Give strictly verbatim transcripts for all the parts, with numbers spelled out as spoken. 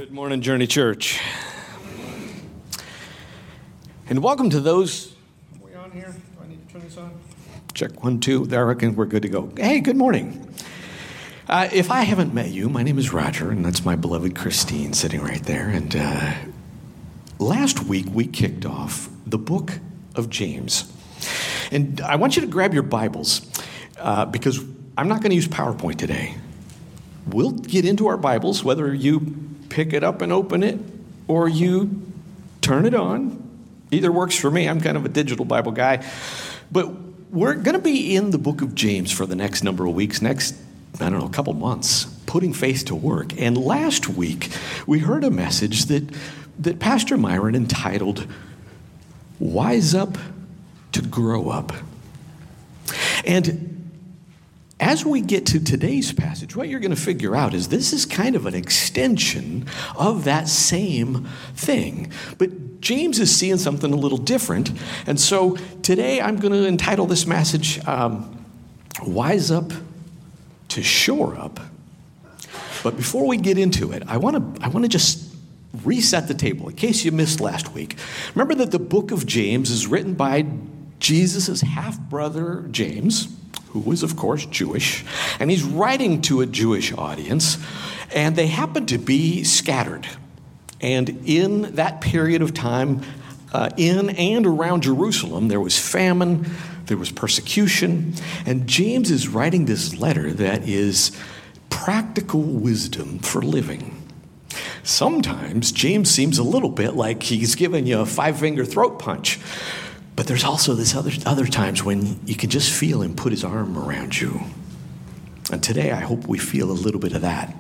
Good morning, Journey Church. And welcome to those. Are we on here? Do I need to turn this on? Check one, two. There, I reckon we're good to go. Hey, good morning. Uh, if I haven't met you, my name is Roger, and that's my beloved Christine sitting right there. And uh, last week we kicked off the book of James. And I want you to grab your Bibles uh, because I'm not going to use PowerPoint today. We'll get into our Bibles, whether you pick it up and open it or you turn it on. Either works for me. I'm kind of a digital Bible guy. But we're going to be in the book of James for the next number of weeks, next, I don't know, a couple months, putting faith to work. And last week, we heard a message that, that Pastor Myron entitled, Wise Up to Grow Up. And as we get to today's passage, what you're going to figure out is this is kind of an extension of that same thing. But James is seeing something a little different. And so today I'm going to entitle this message, um, Wise Up to Shore Up. But before we get into it, I want to I want to just reset the table in case you missed last week. Remember that the book of James is written by Jesus' half-brother James, who was, of course, Jewish, and he's writing to a Jewish audience, and they happen to be scattered. And in that period of time, uh, in and around Jerusalem, there was famine, there was persecution, and James is writing this letter that is practical wisdom for living. Sometimes James seems a little bit like he's giving you a five-finger throat punch. But there's also this other other times when you can just feel him put his arm around you. And today I hope we feel a little bit of that.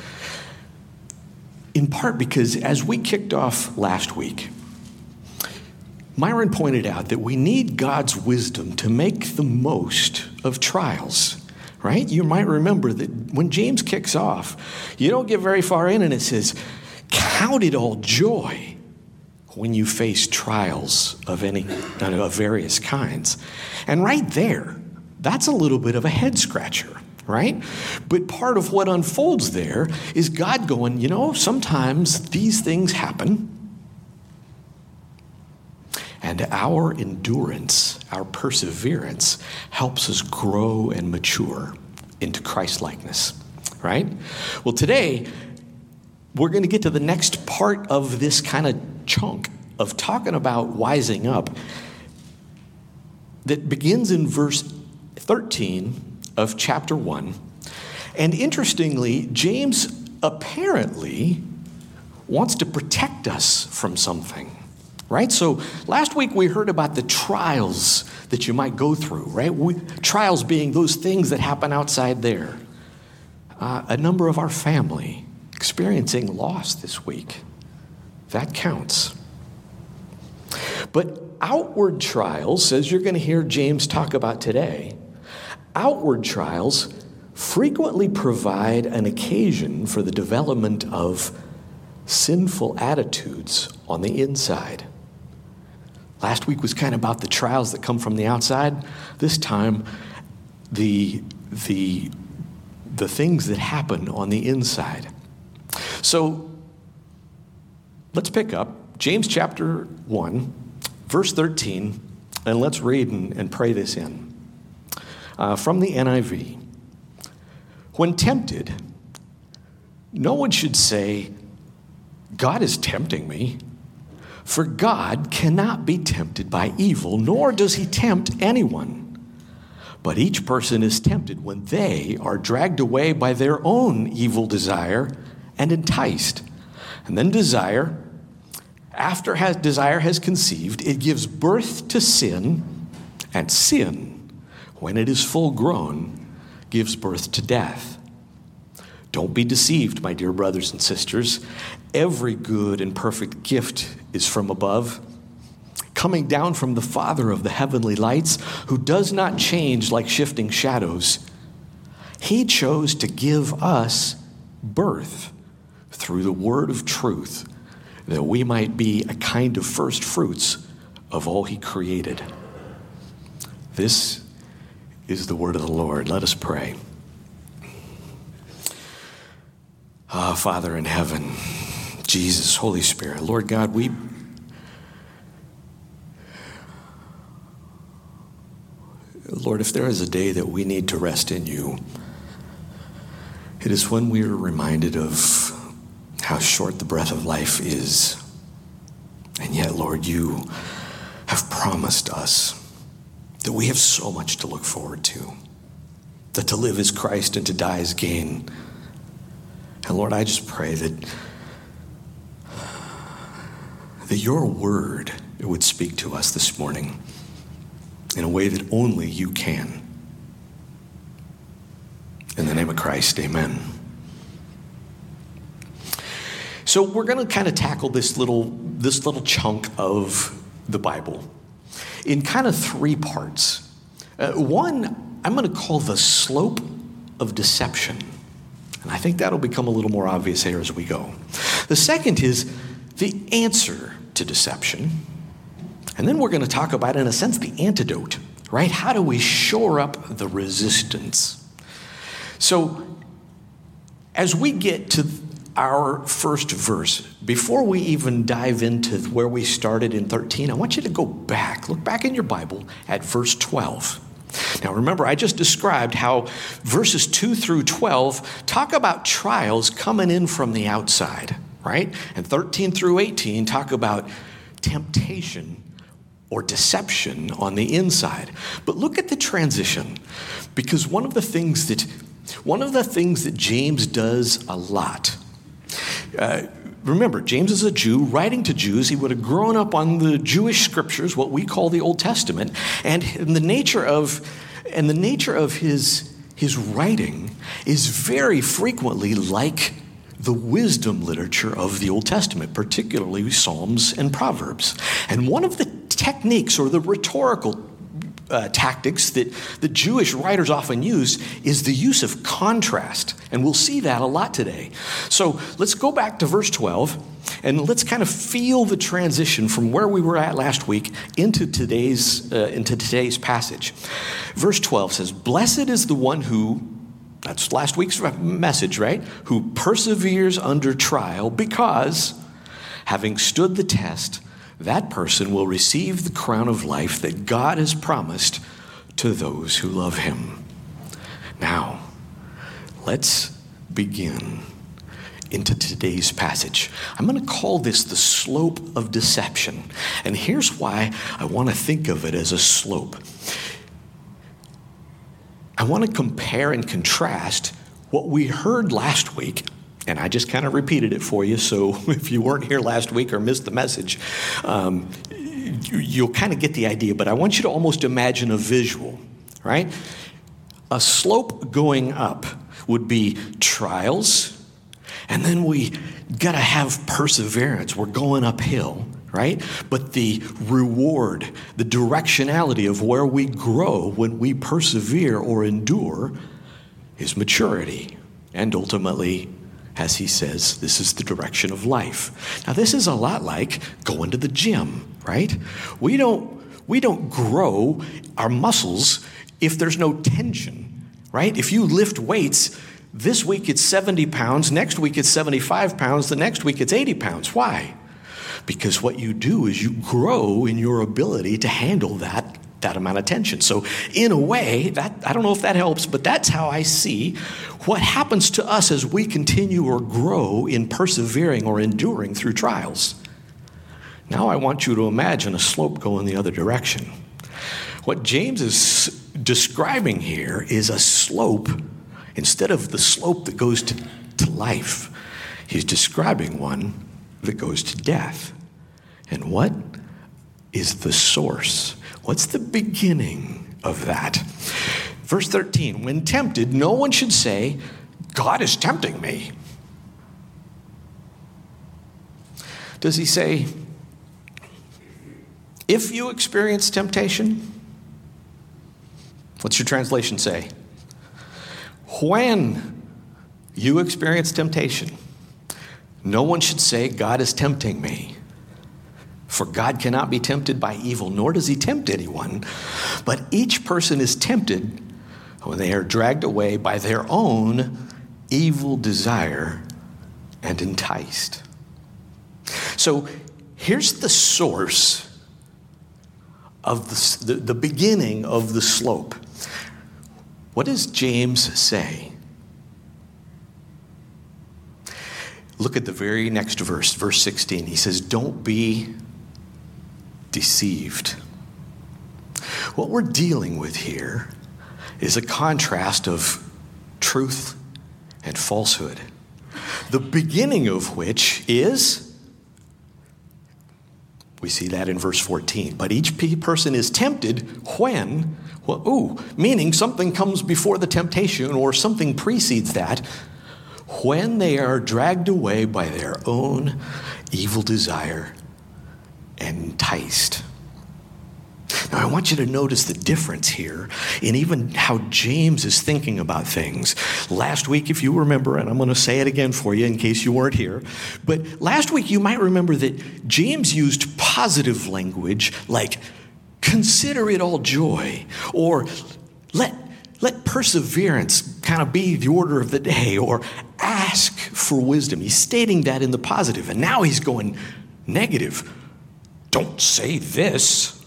In part because as we kicked off last week, Myron pointed out that we need God's wisdom to make the most of trials, right? You might remember that when James kicks off, you don't get very far in and it says, count it all joy when you face trials of any of various kinds. And right there, that's a little bit of a head scratcher, right? But part of what unfolds there is God going, you know, sometimes these things happen, and our endurance, our perseverance helps us grow and mature into Christ-likeness, right? Well, today, we're going to get to the next part of this kind of chunk of talking about wising up that begins in verse thirteen of chapter one. And interestingly, James apparently wants to protect us from something, right? So last week we heard about the trials that you might go through, right? We, trials being those things that happen outside there. Uh, a number of our family experiencing loss this week. That counts. But outward trials, as you're going to hear James talk about today, outward trials frequently provide an occasion for the development of sinful attitudes on the inside. Last week was kind of about the trials that come from the outside. This time, the, the, the things that happen on the inside. So let's pick up James chapter one, verse thirteen, and let's read and, and pray this in. Uh, from the N I V. When tempted, no one should say, God is tempting me, for God cannot be tempted by evil, nor does he tempt anyone. But each person is tempted when they are dragged away by their own evil desire and enticed. And then desire, after has, desire has conceived, it gives birth to sin, and sin, when it is full grown, gives birth to death. Don't be deceived, my dear brothers and sisters. Every good and perfect gift is from above, coming down from the Father of the heavenly lights, who does not change like shifting shadows. He chose to give us birth through the word of truth, that we might be a kind of first fruits of all he created. This is the word of the Lord. Let us pray. Ah, Father in heaven, Jesus, Holy Spirit, Lord God, we Lord, if there is a day that we need to rest in you, it is when we are reminded of how short the breath of life is. And yet, Lord, you have promised us that we have so much to look forward to, that to live is Christ and to die is gain. And Lord, I just pray that, that your word would speak to us this morning in a way that only you can. In the name of Christ, amen. So we're going to kind of tackle this little, this little chunk of the Bible in kind of three parts. Uh, one, I'm going to call the slope of deception. And I think that'll become a little more obvious here as we go. The second is the answer to deception. And then we're going to talk about, in a sense, the antidote, right? How do we shore up the resistance? So as we get to our first verse, before we even dive into where we started in thirteen, I want you to go back, look back in your Bible at verse twelve. Now remember, I just described how verses two through twelve talk about trials coming in from the outside, right? And thirteen through eighteen talk about temptation or deception on the inside. But look at the transition, because one of the things that one of the things that James does a lot. Uh, remember, James is a Jew writing to Jews. He would have grown up on the Jewish scriptures, what we call the Old Testament, and in the nature of and the nature of his his writing is very frequently like the wisdom literature of the Old Testament, particularly Psalms and Proverbs. And one of the techniques or the rhetorical uh, tactics that the Jewish writers often use is the use of contrast. And we'll see that a lot today. So let's go back to verse twelve and let's kind of feel the transition from where we were at last week into today's, uh, into today's passage. Verse twelve says, "Blessed is the one who," that's last week's message, right? "Who perseveres under trial, because having stood the test, that person will receive the crown of life that God has promised to those who love him." Now, let's begin into today's passage. I'm going to call this the slope of deception. And here's why I want to think of it as a slope. I want to compare and contrast what we heard last week, and I just kind of repeated it for you, so if you weren't here last week or missed the message, um, you'll kind of get the idea, but I want you to almost imagine a visual, right? A slope going up would be trials, and then we got to have perseverance. We're going uphill, right? But the reward, the directionality of where we grow when we persevere or endure is maturity. And ultimately, as he says, this is the direction of life. Now, this is a lot like going to the gym, right? We don't, we don't grow our muscles if there's no tension, right? If you lift weights, this week it's seventy pounds, next week it's seventy-five pounds, the next week it's eighty pounds. Why? Because what you do is you grow in your ability to handle that, that amount of tension. So in a way, that I don't know if that helps, but that's how I see what happens to us as we continue or grow in persevering or enduring through trials. Now I want you to imagine a slope going the other direction. What James is describing here is a slope. Instead of the slope that goes to, to life, he's describing one that goes to death. And what is the source? What's the beginning of that? Verse thirteen, "When tempted, no one should say, 'God is tempting me.'" Does he say, if you experience temptation? What's your translation say? When you experience temptation, no one should say, "God is tempting me." For God cannot be tempted by evil, nor does he tempt anyone. But each person is tempted when they are dragged away by their own evil desire and enticed. So here's the source of the, the, the beginning of the slope. What does James say? Look at the very next verse, verse sixteen. He says, don't be deceived. What we're dealing with here is a contrast of truth and falsehood, the beginning of which is, we see that in verse fourteen, but each person is tempted when, well, ooh, meaning something comes before the temptation or something precedes that, when they are dragged away by their own evil desire and enticed. Now, I want you to notice the difference here in even how James is thinking about things. Last week, if you remember, and I'm going to say it again for you in case you weren't here, but last week you might remember that James used positive language like, consider it all joy, or let Let perseverance kind of be the order of the day, or ask for wisdom. He's stating that in the positive, and now he's going negative. Don't say this.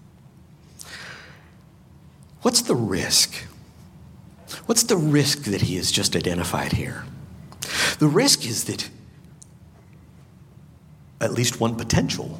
What's the risk? What's the risk that he has just identified here? The risk is that at least one potential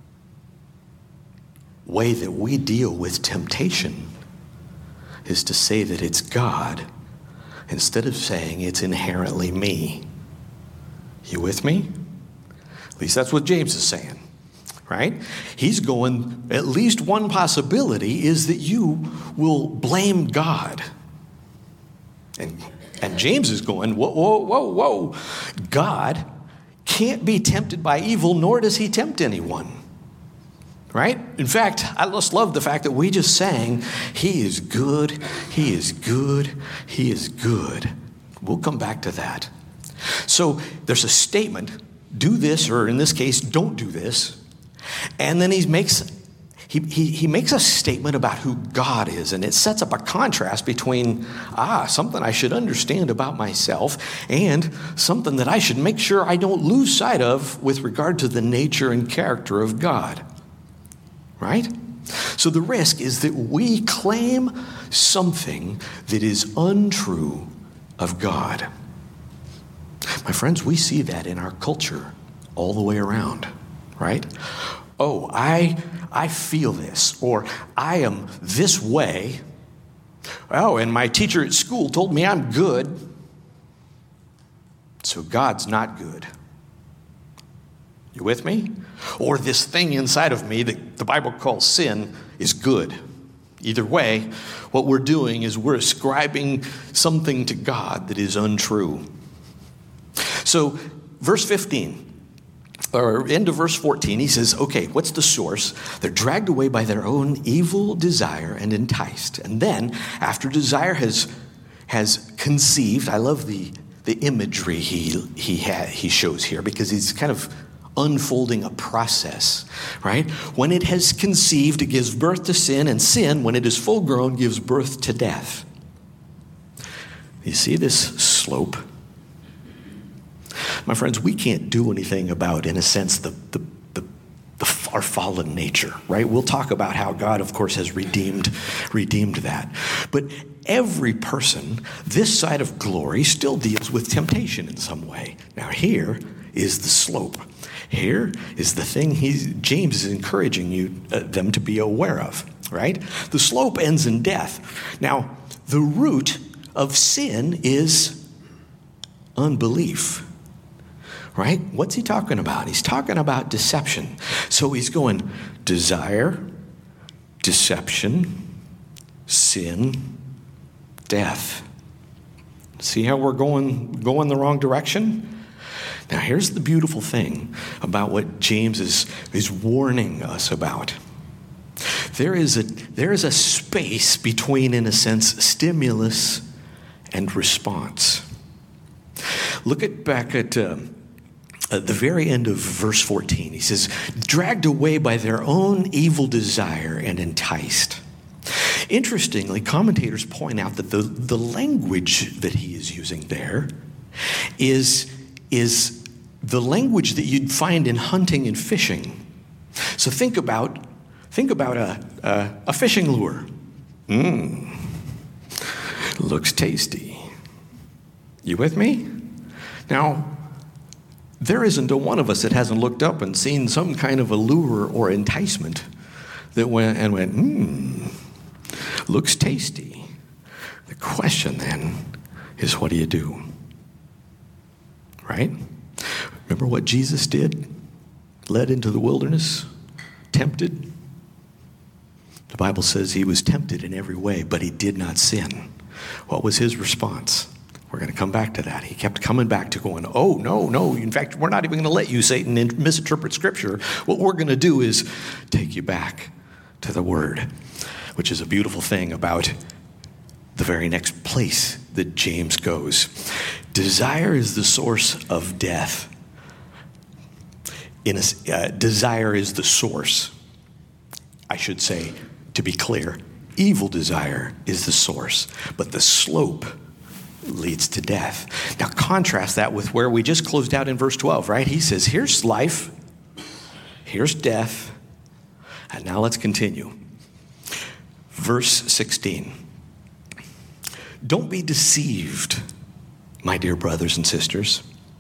way that we deal with temptation is to say that it's God instead of saying it's inherently me. You with me? At least that's what James is saying, right? He's going, at least one possibility is that you will blame God. And, and James is going, whoa, whoa, whoa, whoa. God can't be tempted by evil, nor does he tempt anyone. Right? In fact, I just love the fact that we just sang, he is good, he is good, he is good. We'll come back to that. So there's a statement, do this, or in this case, don't do this. And then he makes he, he, he makes a statement about who God is, and it sets up a contrast between, ah, something I should understand about myself and something that I should make sure I don't lose sight of with regard to the nature and character of God. Right? So the risk is that we claim something that is untrue of God. My friends, we see that in our culture all the way around, right? Oh, I I feel this, or I am this way. Oh, and my teacher at school told me I'm good, so God's not good. You with me? Or this thing inside of me that the Bible calls sin is good. Either way, what we're doing is we're ascribing something to God that is untrue. So, verse fifteen, or end of verse fourteen, he says, okay, what's the source? They're dragged away by their own evil desire and enticed. And then, after desire has, has conceived, I love the, the imagery he, he, ha, he shows here, because he's kind of unfolding a process, right? When it has conceived, it gives birth to sin, and sin, when it is full grown, gives birth to death. You see this slope? My friends, we can't do anything about, in a sense, the, the, the, the our fallen nature, right? We'll talk about how God, of course, has redeemed, redeemed that. But every person this side of glory still deals with temptation in some way. Now here is the slope. Here is the thing he's, James is encouraging you uh, them to be aware of, right? The slope ends in death. Now, the root of sin is unbelief, right? What's he talking about? He's talking about deception. So he's going desire, deception, sin, death. See how we're going going the wrong direction? Now, here's the beautiful thing about what James is, is warning us about. There is a there is a space between, in a sense, stimulus and response. Look at back at, uh, at the very end of verse fourteen. He says, dragged away by their own evil desire and enticed. Interestingly, commentators point out that the, the language that he is using there is is the language that you'd find in hunting and fishing. So think about, think about a, a, a fishing lure. Mmm, looks tasty. You with me? Now, there isn't a one of us that hasn't looked up and seen some kind of a lure or enticement that went and went, mmm, looks tasty. The question then is, what do you do? Right? Remember what Jesus did? Led into the wilderness, tempted. The Bible says he was tempted in every way, but he did not sin. What was his response? We're going to come back to that. He kept coming back to going, oh, no, no. In fact, we're not even going to let you, Satan, misinterpret Scripture. What we're going to do is take you back to the Word, which is a beautiful thing about the very next place that James goes. Desire is the source of death. In a, uh, desire is the source. I should say, to be clear, evil desire is the source, but the slope leads to death. Now contrast that with where we just closed out in verse twelve, right? He says, here's life, here's death, and now let's continue. Verse sixteen. Don't be deceived, my dear brothers and sisters.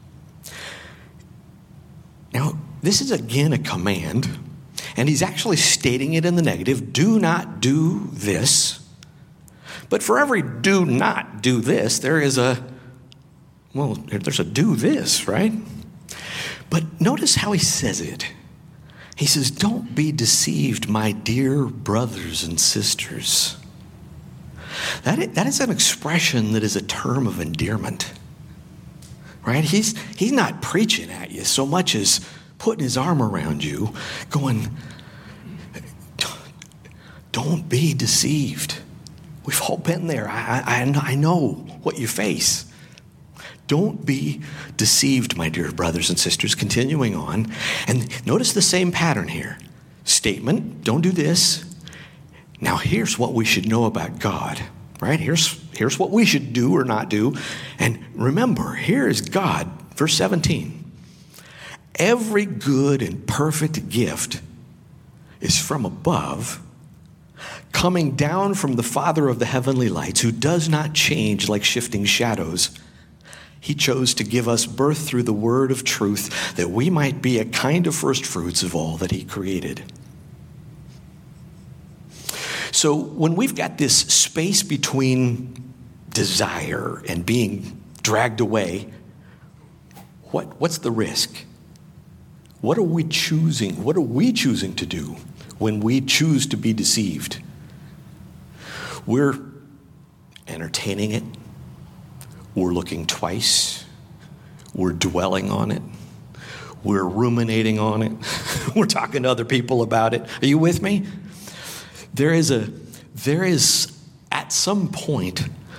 Now, this is again a command, and he's actually stating it in the negative. Do not do this. But for every do not do this, there is a, well, there's a do this, right? But notice how he says it. He says, don't be deceived, my dear brothers and sisters. That is, that is an expression that is a term of endearment, right? He's, he's not preaching at you so much as putting his arm around you, going, don't be deceived. We've all been there. I, I, I know what you face. Don't be deceived, my dear brothers and sisters. Continuing on. And notice the same pattern here. Statement, don't do this. Now here's what we should know about God, right? Here's, here's what we should do or not do. And remember, here is God, verse seventeen. Every good and perfect gift is from above, coming down from the Father of the heavenly lights, who does not change like shifting shadows. He chose to give us birth through the word of truth, that we might be a kind of first fruits of all that he created. So when we've got this space between desire and being dragged away, what, what's the risk? What are we choosing? What are we choosing to do when we choose to be deceived? We're entertaining it. We're looking twice. We're dwelling on it. We're ruminating on it. We're talking to other people about it. Are you with me? There is a, there is at some point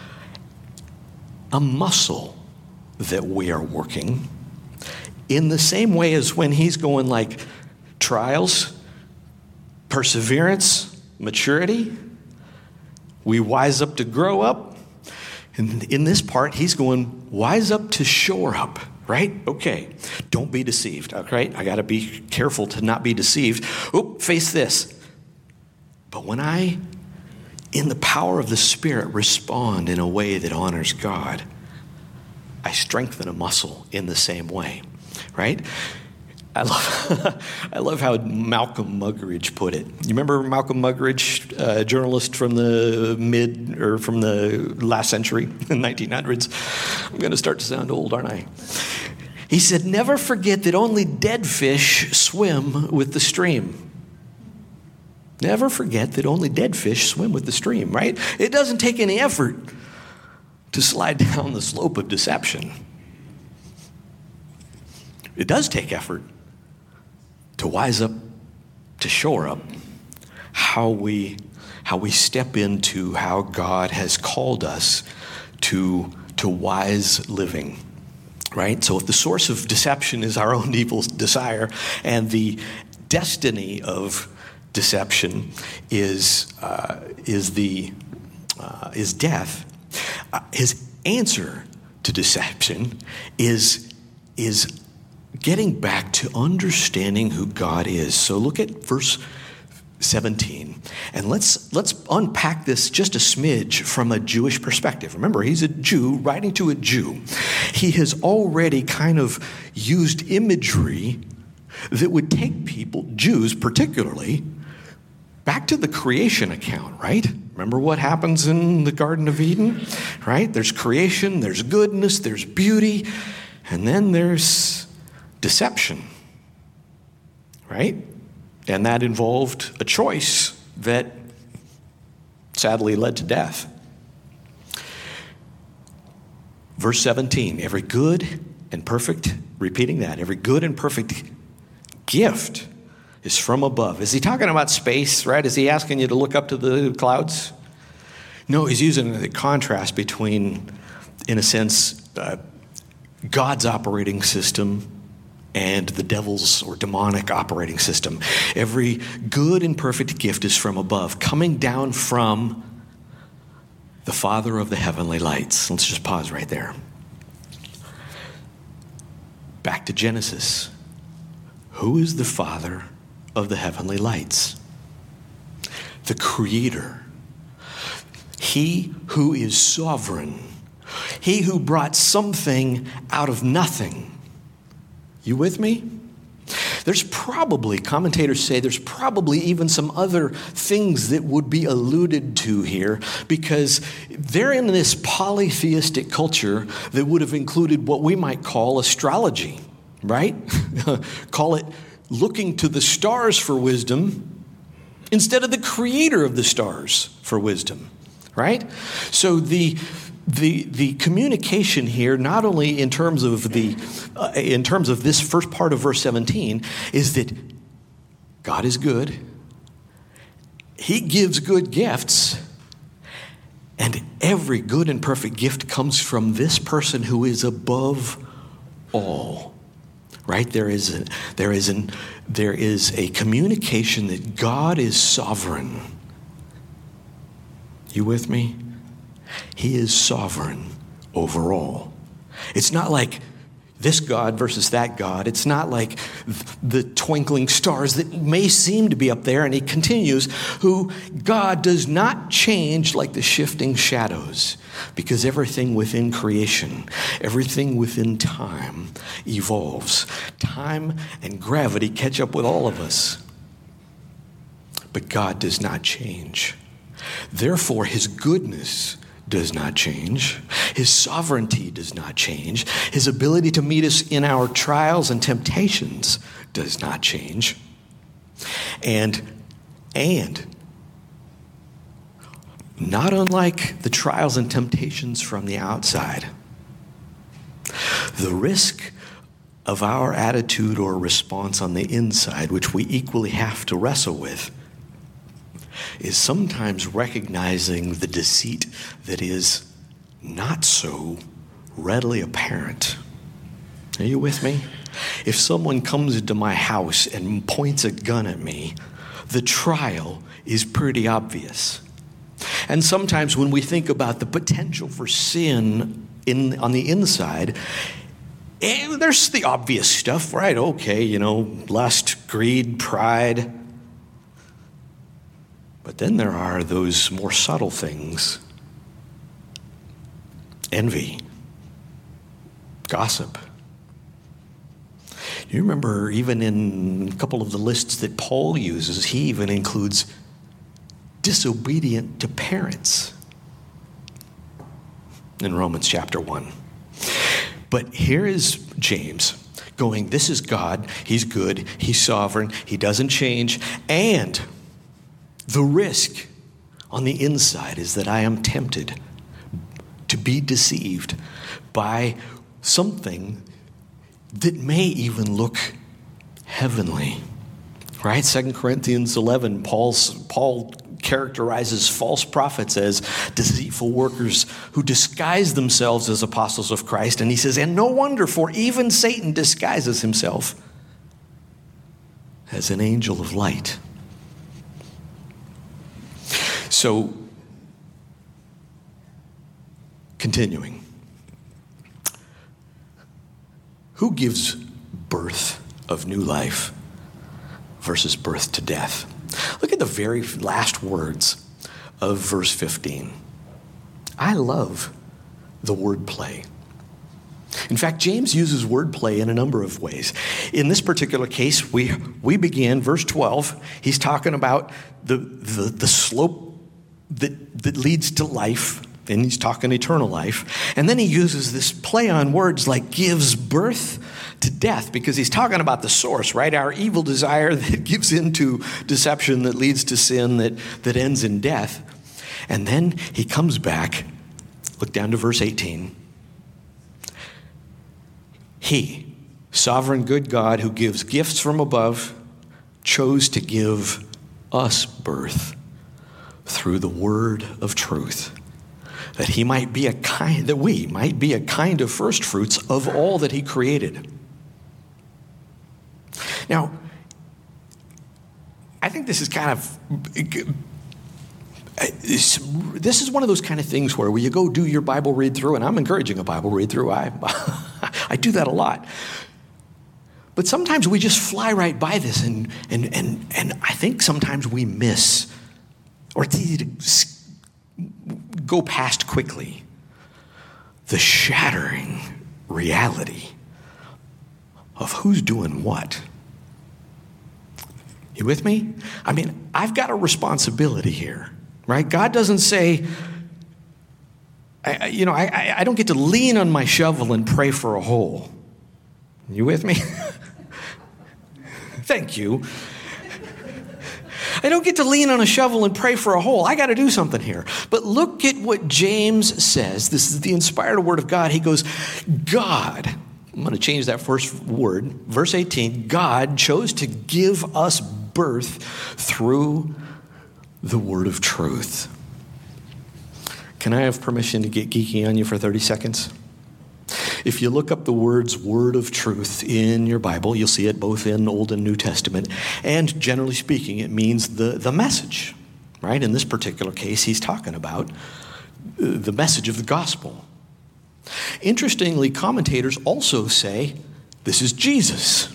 a muscle that we are working in the same way as when he's going like trials, perseverance, maturity. We wise up to grow up. And in this part, he's going wise up to shore up, right? Okay, don't be deceived, okay? I got to be careful to not be deceived. Oh, face this. But when I, in the power of the Spirit, respond in a way that honors God, I strengthen a muscle in the same way, right? I love, I love how Malcolm Muggeridge put it. You remember Malcolm Muggeridge, a journalist from the mid, or from the last century, the nineteen hundreds? I'm going to start to sound old, aren't I? He said, never forget that only dead fish swim with the stream. Never forget that only dead fish swim with the stream, right? It doesn't take any effort to slide down the slope of deception. It does take effort to wise up, to shore up how we, how we step into how God has called us to, to wise living, right? So if the source of deception is our own evil desire, and the destiny of deception is uh, is the uh, is death, uh, his answer to deception is is getting back to understanding who God is. So look at verse seventeen, and let's let's unpack this just a smidge from a Jewish perspective. Remember, he's a Jew writing to a Jew. He has already kind of used imagery that would take people, Jews particularly, back to the creation account, right? Remember what happens in the Garden of Eden, right? There's creation, there's goodness, there's beauty, and then there's deception, right? And that involved a choice that sadly led to death. Verse seventeen, every good and perfect, repeating that, every good and perfect gift is from above. Is he talking about space, right? Is he asking you to look up to the clouds? No, he's using the contrast between, in a sense, uh, God's operating system and the devil's or demonic operating system. Every good and perfect gift is from above, coming down from the Father of the heavenly lights. Let's just pause right there. Back to Genesis. Who is the Father of the heavenly lights? The Creator. He who is sovereign. He who brought something out of nothing. You with me? There's probably, commentators say, there's probably even some other things that would be alluded to here, because they're in this polytheistic culture that would have included what we might call astrology, right? Call it looking to the stars for wisdom instead of the creator of the stars for wisdom, right? So the The the communication here, not only in terms of the uh, in terms of this first part of verse seventeen, is that God is good. He gives good gifts, and every good and perfect gift comes from this person who is above all. Right? There is a, there is an there is a communication that God is sovereign. You with me? He is sovereign over all. It's not like this God versus that God. It's not like the twinkling stars that may seem to be up there. And he continues, who God does not change like the shifting shadows, because everything within creation, everything within time evolves. Time and gravity catch up with all of us. But God does not change. Therefore, his goodness does not change. His sovereignty does not change. His ability to meet us in our trials and temptations does not change. And, and, not unlike the trials and temptations from the outside, the risk of our attitude or response on the inside, which we equally have to wrestle with, is sometimes recognizing the deceit that is not so readily apparent. Are you with me? If someone comes into my house and points a gun at me, the trial is pretty obvious. And sometimes when we think about the potential for sin in on the inside, eh, there's the obvious stuff, right? Okay, you know, lust, greed, pride. But then there are those more subtle things. Envy. Gossip. You remember even in a couple of the lists that Paul uses, he even includes disobedient to parents in Romans chapter one. But here is James going, this is God, he's good, he's sovereign, he doesn't change, and the risk on the inside is that I am tempted to be deceived by something that may even look heavenly. Right? Second Corinthians eleven, Paul's, Paul characterizes false prophets as deceitful workers who disguise themselves as apostles of Christ. And he says, and no wonder, for even Satan disguises himself as an angel of light. So, continuing. Who gives birth of new life versus birth to death. Look at the very last words of verse fifteen. I love the wordplay. In fact, James uses wordplay in a number of ways. In this particular case, we we begin, verse twelve, he's talking about the, the, the slope that, that leads to life, and he's talking eternal life. And then he uses this play on words like gives birth to death, because he's talking about the source, right? Our evil desire that gives into deception, that leads to sin, that, that ends in death. And then he comes back, look down to verse eighteen. He, sovereign good God who gives gifts from above, chose to give us birth through the word of truth, that he might be a kind, that we might be a kind of first fruits of all that he created. Now, I think this is kind of, this is one of those kind of things where you go do your Bible read through, and I'm encouraging a Bible read through. I, I do that a lot. But sometimes we just fly right by this, and and and and I think sometimes we miss, or it's easy to go past quickly, the shattering reality of who's doing what. You with me? I mean, I've got a responsibility here, right? God doesn't say, I, you know, I, I don't get to lean on my shovel and pray for a hole. You with me? Thank you. I don't get to lean on a shovel and pray for a hole. I got to do something here. But look at what James says. This is the inspired word of God. He goes, God, I'm going to change that first word. Verse eighteen, God chose to give us birth through the word of truth. Can I have permission to get geeky on you for thirty seconds? If you look up the words word of truth in your Bible, you'll see it both in Old and New Testament. And generally speaking, it means the, the message, right? In this particular case, he's talking about the message of the gospel. Interestingly, commentators also say this is Jesus.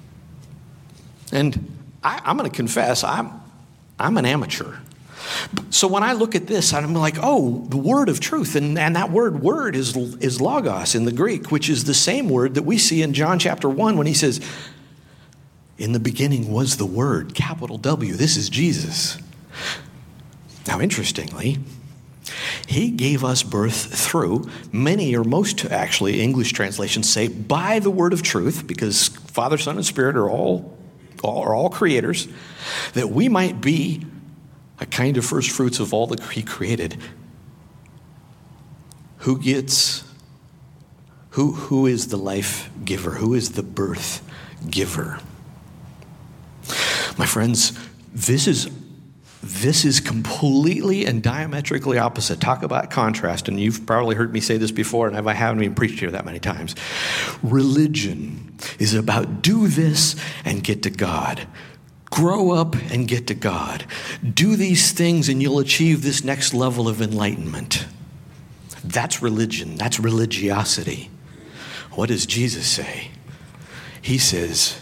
And I, I'm going to confess, I'm, I'm an amateur. So when I look at this, I'm like, oh, the word of truth. And, and that word, word, is, is logos in the Greek, which is the same word that we see in John chapter one when he says, in the beginning was the word, capital W. This is Jesus. Now, interestingly, he gave us birth through, many or most actually English translations say, by the word of truth, because Father, Son, and Spirit are all, all, are all creators, that we might be a kind of first fruits of all that he created. Who gets, who, who is the life giver? Who is the birth giver? My friends, this is, this is completely and diametrically opposite. Talk about contrast, and you've probably heard me say this before, and I haven't even preached here that many times. Religion is about do this and get to God. Grow up and get to God. Do these things and you'll achieve this next level of enlightenment. That's religion. That's religiosity. What does Jesus say? He says,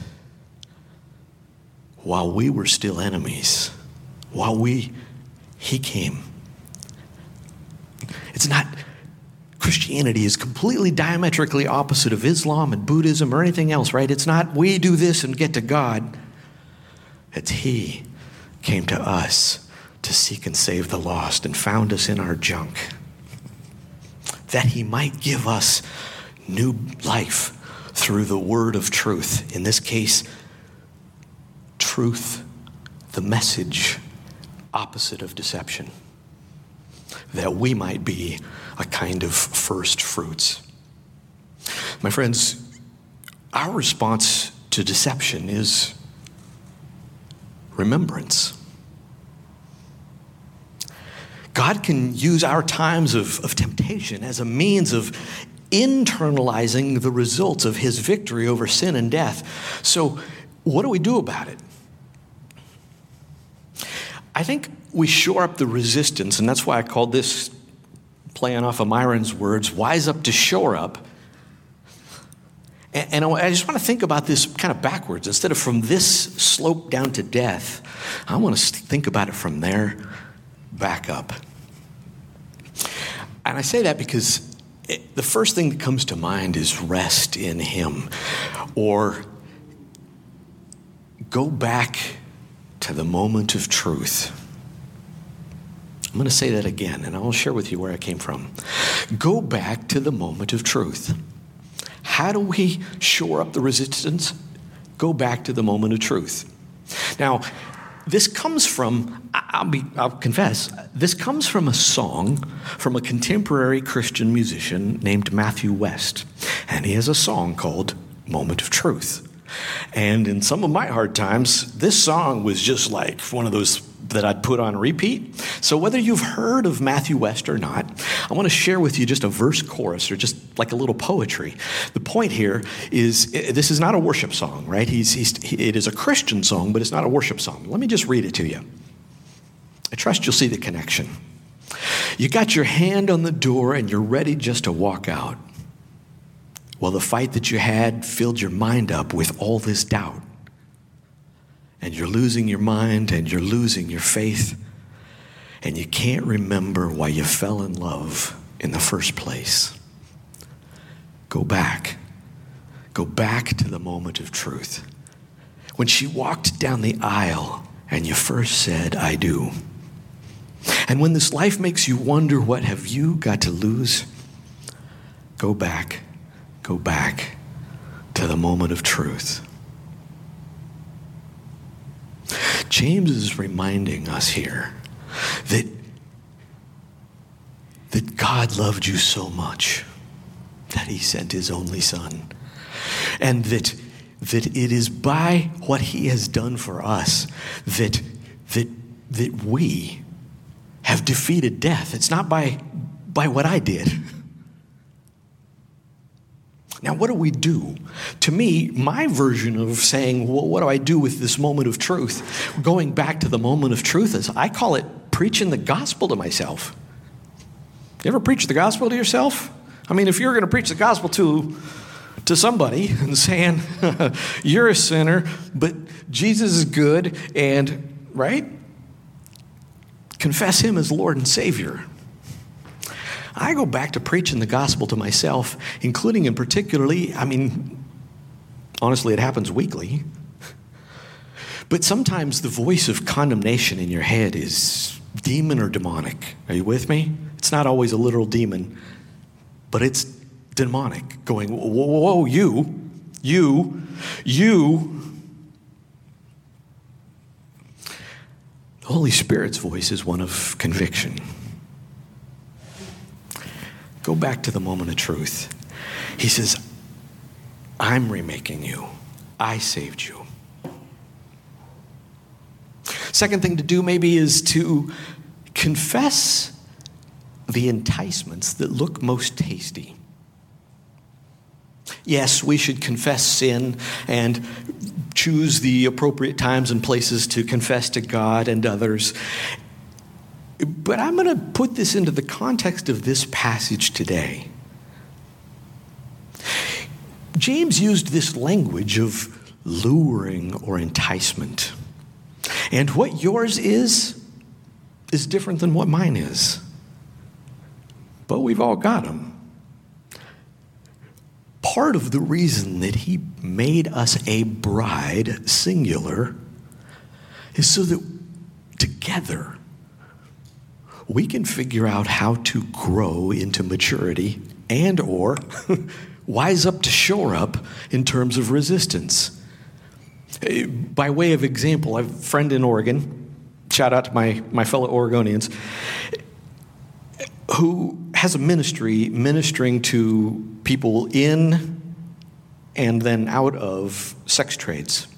while we were still enemies, while we, he came. It's not, Christianity is completely diametrically opposite of Islam and Buddhism or anything else, right? It's not we do this and get to God. It's he came to us to seek and save the lost and found us in our junk, that he might give us new life through the word of truth. In this case, truth, the message opposite of deception, that we might be a kind of first fruits. My friends, our response to deception is remembrance. God can use our times of, of temptation as a means of internalizing the results of his victory over sin and death. So what do we do about it? I think we shore up the resistance, and that's why I called this, playing off of Myron's words, wise up to shore up. And I just want to think about this kind of backwards. Instead of from this slope down to death, I want to think about it from there back up. And I say that because it, the first thing that comes to mind is rest in him, or go back to the moment of truth. I'm going to say that again, and I'll share with you where I came from. Go back to the moment of truth. How do we shore up the resistance? Go back to the moment of truth. Now, this comes from, I'll be, I'll confess, this comes from a song from a contemporary Christian musician named Matthew West. And he has a song called Moment of Truth. And in some of my hard times, this song was just like one of those that I'd put on repeat. So whether you've heard of Matthew West or not, I want to share with you just a verse chorus, or just like a little poetry. The point here is, this is not a worship song, right? He's, he's, it is a Christian song, but it's not a worship song. Let me just read it to you. I trust you'll see the connection. You got your hand on the door and you're ready just to walk out. Well, the fight that you had filled your mind up with all this doubt. And you're losing your mind and you're losing your faith. And you can't remember why you fell in love in the first place. Go back. Go back to the moment of truth. When she walked down the aisle and you first said, I do. And when this life makes you wonder, what have you got to lose? Go back. Go back to the moment of truth. James is reminding us here that, that God loved you so much that he sent his only son. And that, that it is by what he has done for us that, that, that we have defeated death. It's not by, by what I did. Now, what do we do? To me, my version of saying, well, what do I do with this moment of truth? Going back to the moment of truth is, I call it preaching the gospel to myself. You ever preach the gospel to yourself? I mean, if you're going to preach the gospel to, to somebody and saying, you're a sinner, but Jesus is good, and, right? Confess him as Lord and Savior. I go back to preaching the gospel to myself, including and particularly, I mean, honestly, it happens weekly. But sometimes the voice of condemnation in your head is demon or demonic. Are you with me? It's not always a literal demon, but it's demonic, going, whoa, whoa, whoa, you, you, you. The Holy Spirit's voice is one of conviction. Go back to the moment of truth. He says, I'm remaking you. I saved you. Second thing to do maybe is to confess the enticements that look most tasty. Yes, we should confess sin and choose the appropriate times and places to confess to God and others. But I'm going to put this into the context of this passage today. James used this language of luring or enticement. And what yours is, is different than what mine is. But we've all got them. Part of the reason that he made us a bride, singular, is so that together we can figure out how to grow into maturity and or wise up to shore up in terms of resistance. By way of example, I have a friend in Oregon, shout out to my, my fellow Oregonians, who has a ministry ministering to people in and then out of sex trades.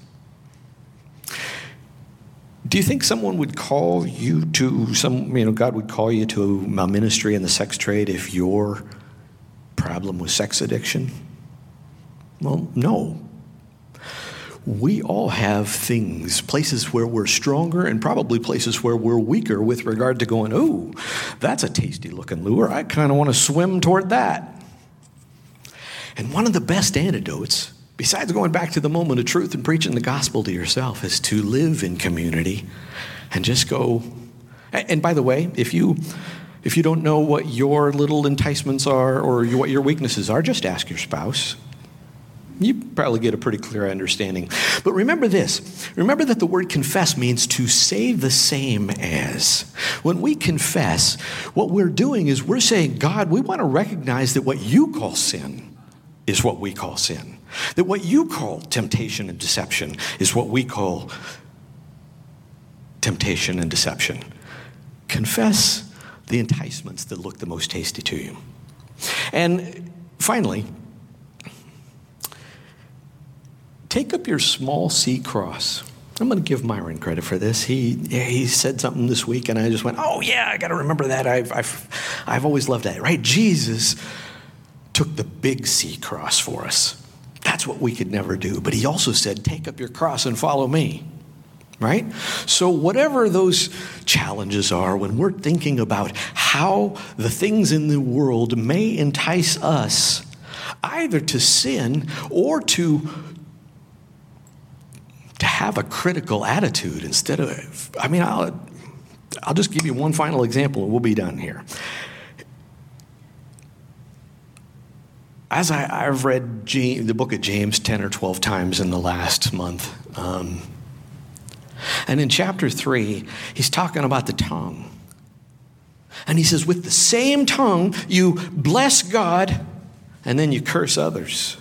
Do you think someone would call you to some, you know, God would call you to a ministry in the sex trade if your problem was sex addiction? Well, no. We all have things, places where we're stronger and probably places where we're weaker with regard to going, ooh, that's a tasty looking lure. I kind of want to swim toward that. And one of the best antidotes, besides going back to the moment of truth and preaching the gospel to yourself, is to live in community and just go. And by the way, if you if you don't know what your little enticements are or what your weaknesses are, just ask your spouse. You probably get a pretty clear understanding. But remember this. Remember that the word confess means to say the same as. When we confess, what we're doing is we're saying, God, we want to recognize that what you call sin is what we call sin. That what you call temptation and deception is what we call temptation and deception. Confess the enticements that look the most tasty to you. And finally, take up your small C cross. I'm going to give Myron credit for this. He he said something this week, and I just went, oh, yeah, I got to remember that. I've, I've, I've always loved that, right? Jesus took the big C cross for us. That's what we could never do. But he also said, take up your cross and follow me, right? So whatever those challenges are, when we're thinking about how the things in the world may entice us either to sin or to to have a critical attitude instead of, I mean, I'll, I'll just give you one final example and we'll be done here. As I, I've read James, the book of James ten or twelve times in the last month, um, and in chapter three, he's talking about the tongue. And he says, with the same tongue, you bless God and then you curse others.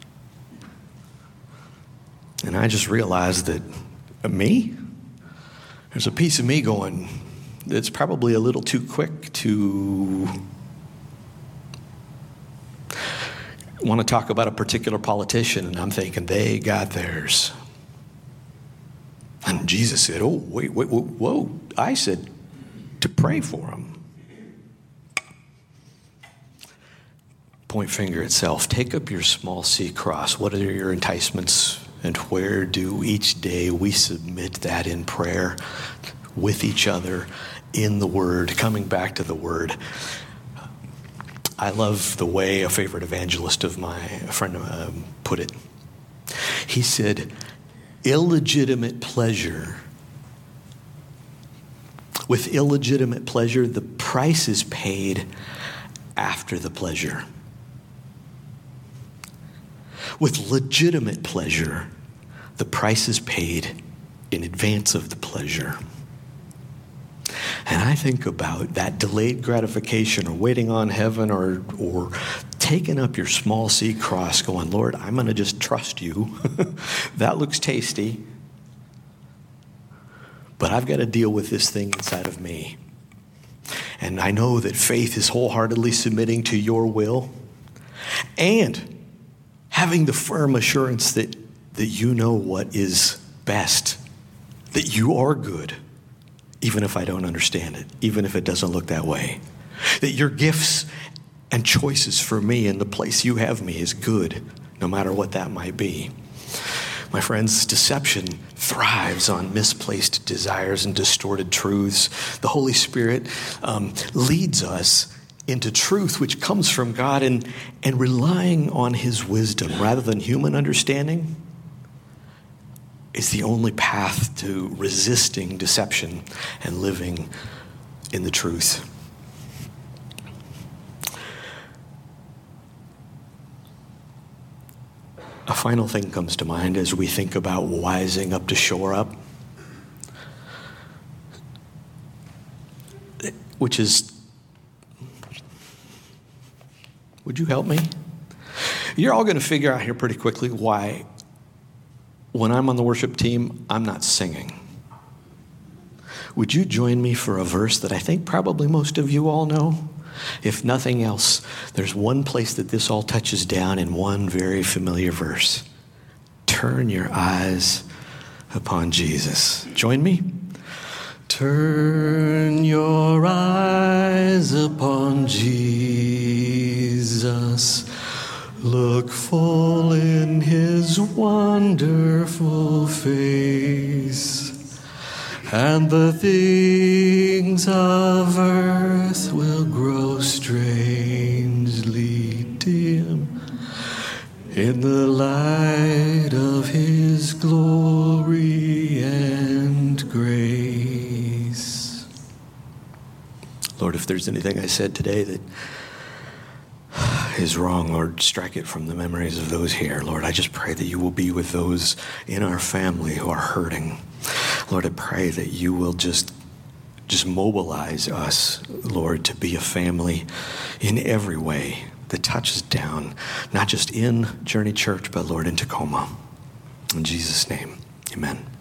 And I just realized that uh, me, there's a piece of me going that's probably a little too quick to want to talk about a particular politician, and I'm thinking they got theirs. And Jesus said, oh, wait, wait, whoa, whoa. I said to pray for them. Point finger at self. Take up your small C cross. What are your enticements? And where do each day we submit that in prayer with each other in the Word, coming back to the Word. I love the way a favorite evangelist of mine, a friend uh, put it. He said, illegitimate pleasure. With illegitimate pleasure, the price is paid after the pleasure. With legitimate pleasure, the price is paid in advance of the pleasure. And I think about that delayed gratification or waiting on heaven or or taking up your small C cross going, Lord, I'm going to just trust you. That looks tasty. But I've got to deal with this thing inside of me. And I know that faith is wholeheartedly submitting to your will and having the firm assurance that, that you know what is best, that you are good, even if I don't understand it, even if it doesn't look that way, that your gifts and choices for me and the place you have me is good, no matter what that might be. My friends, deception thrives on misplaced desires and distorted truths. The Holy Spirit um, leads us into truth which comes from God, and, and relying on his wisdom rather than human understanding is the only path to resisting deception and living in the truth. A final thing comes to mind as we think about wising up to shore up, which is, would you help me? You're all going to figure out here pretty quickly why when I'm on the worship team, I'm not singing. Would you join me for a verse that I think probably most of you all know? If nothing else, there's one place that this all touches down in one very familiar verse. Turn your eyes upon Jesus. Join me. Turn your eyes upon Jesus. Look full in his wonderful face, and the things of earth will grow strangely dim in the light of his glory and grace. Lord, if there's anything I said today that is wrong, Lord, strike it from the memories of those here. Lord, I just pray that you will be with those in our family who are hurting. Lord, I pray that you will just, just mobilize us, Lord, to be a family in every way that touches down, not just in Journey Church, but, Lord, in Tacoma. In Jesus' name, amen.